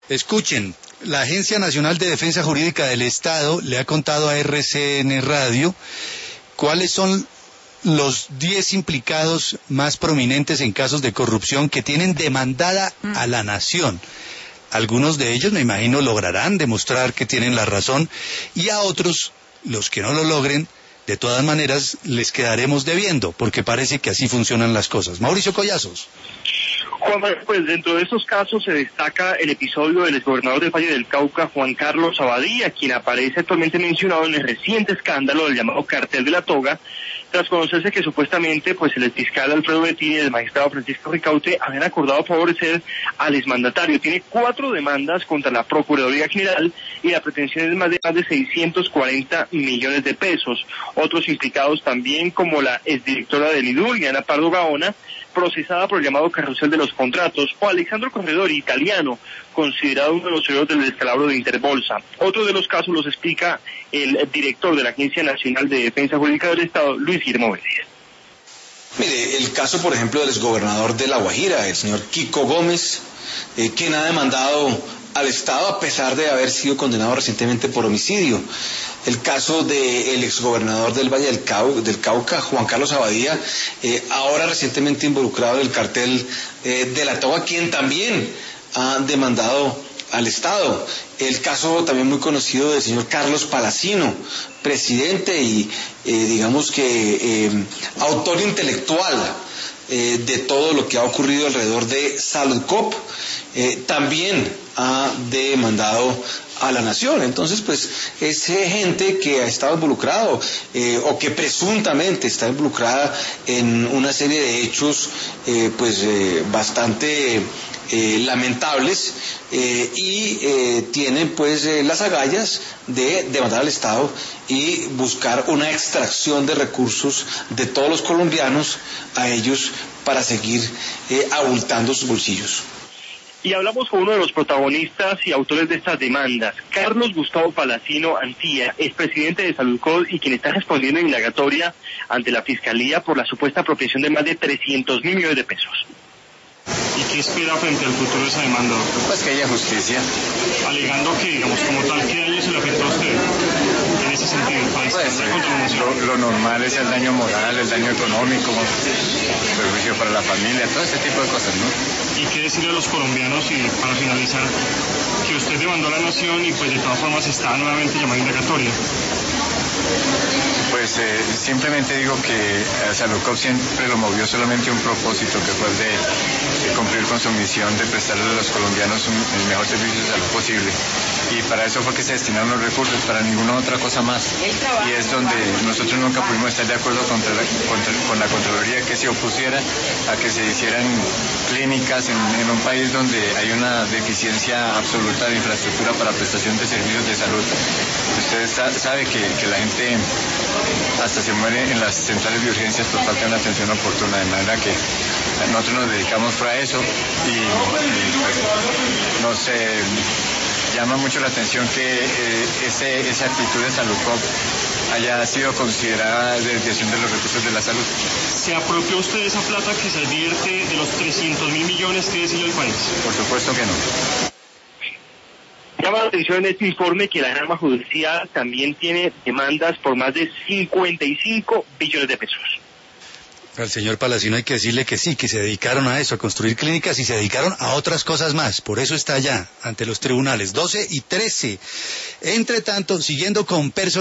Escuchen, la Agencia Nacional de Defensa Jurídica del Estado le ha contado a RCN Radio cuáles son los 10 implicados más prominentes en casos de corrupción que tienen demandada a la nación. Algunos de ellos, me imagino, lograrán demostrar que tienen la razón, y a otros, los que no lo logren, de todas maneras les quedaremos debiendo, porque parece que así funcionan las cosas. Mauricio Collazos. Juan, pues dentro de estos casos se destaca el episodio del exgobernador del Valle del Cauca, Juan Carlos Abadía, quien aparece actualmente mencionado en el reciente escándalo del llamado Cartel de la Toga, tras conocerse que supuestamente pues el exfiscal Alfredo Bettini y el magistrado Francisco Ricaute habían acordado favorecer al exmandatario. Tiene 4 demandas contra la Procuraduría General y la pretensión es más de 640 millones de pesos. Otros implicados también, como la exdirectora del IDU, Diana Pardo Gaona, procesada por el llamado carrusel de los contratos, o Alexandro Corredor, italiano, considerado uno de los cerebros del descalabro de Interbolsa. Otro de los casos los explica el director de la Agencia Nacional de Defensa Jurídica del Estado, Luis Guillermo Vélez. Mire, el caso, por ejemplo, del exgobernador de La Guajira, el señor Kiko Gómez, quien ha demandado al Estado a pesar de haber sido condenado recientemente por homicidio. El caso del exgobernador del Valle del Cauca, Juan Carlos Abadía, ahora recientemente involucrado en el cartel de la Toga, quien también ha demandado al Estado. El caso también muy conocido del señor Carlos Palacino, presidente y digamos que autor intelectual de todo lo que ha ocurrido alrededor de Saludcop, también ha demandado a la nación. Entonces, pues, es gente que ha estado involucrado o que presuntamente está involucrada en una serie de hechos bastante lamentables y tienen pues las agallas de demandar al Estado y buscar una extracción de recursos de todos los colombianos a ellos para seguir abultando sus bolsillos. Y hablamos con uno de los protagonistas y autores de estas demandas, Carlos Gustavo Palacino Antía, expresidente de Saludcop y quien está respondiendo en indagatoria ante la Fiscalía por la supuesta apropiación de más de 300.000 millones de pesos. ¿Y qué espera frente al futuro de esa demanda, doctor? Pues que haya justicia. Alegando que, digamos, como tal, ¿qué daño se le afectó a usted en ese sentido? Pues, lo normal es el daño moral, el daño económico, perjuicio para la familia, todo ese tipo de cosas, ¿no? ¿Y qué decirle a los colombianos, y para finalizar, que usted demandó a la nación y pues de todas formas está nuevamente llamado indagatoria? Pues simplemente digo que Saludcop siempre lo movió solamente un propósito, que fue el de cumplir con su misión de prestarle a los colombianos el mejor servicio de salud posible. Y para eso fue que se destinaron los recursos, para ninguna otra cosa más. Y es donde nosotros nunca pudimos estar de acuerdo con la Contraloría, que se opusiera a que se hicieran clínicas en un país donde hay una deficiencia absoluta de infraestructura para prestación de servicios de salud. Usted sabe que la gente hasta se muere en las centrales de urgencias por falta de una atención oportuna, de manera que nosotros nos dedicamos a eso y pues, nos llama mucho la atención que esa actitud de Saludcop haya sido considerada desviación de los recursos de la salud. ¿Se apropió usted de esa plata que se advierte de los 300.000 millones que decía el país? Por supuesto que no. Llama la atención en este informe que la rama judicial también tiene demandas por más de 55 billones de pesos. Al señor Palacino hay que decirle que sí, que se dedicaron a eso, a construir clínicas, y se dedicaron a otras cosas más. Por eso está allá, ante los tribunales, 12:13. Entre tanto, siguiendo con personas